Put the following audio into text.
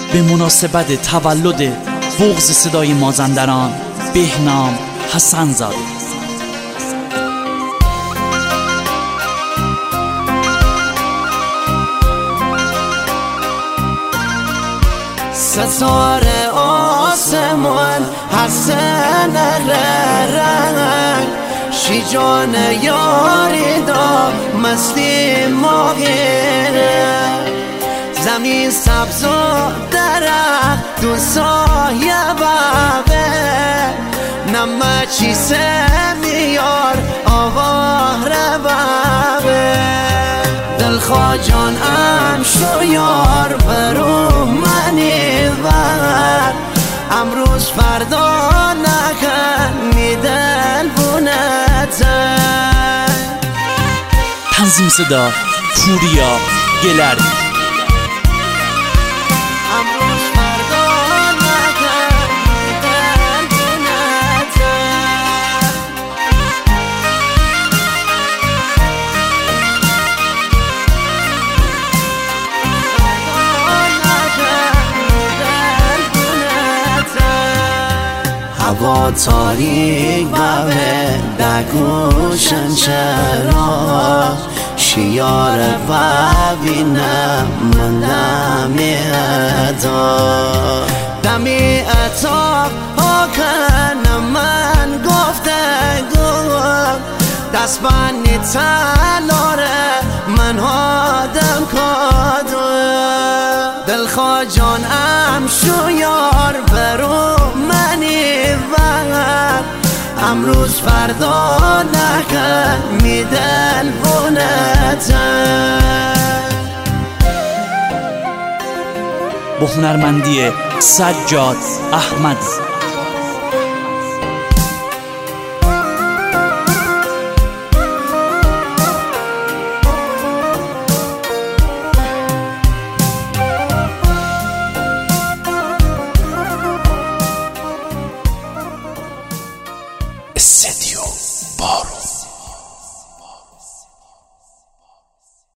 به مناسبت تولد بغض صدای مازندران بهنام حسن زاده. ستاره آسمان حسن رنگ شیجان یاری دا مستی ماهره زمین سبز و درخت دو سایه بابه نمه چیزه میار آواره بابه دلخواه جان ام شو یار برو منی ور امروز فردا نکن می دل بونتن. تنظیم صدا پوریا گلری. امروز فردا نکن می دل بونتن. هوا تاریک بابه دگوشن چرا شیار ببینم من دمی ادا دمی اتاق کنم من گفته گفت دست بانی تلاره من هادم کادو دلخواه جان ام شو یار برو منی ور امروز فردا نکن می دل بونتن. با هنرمندی سجاد احمد. استدیو بارو.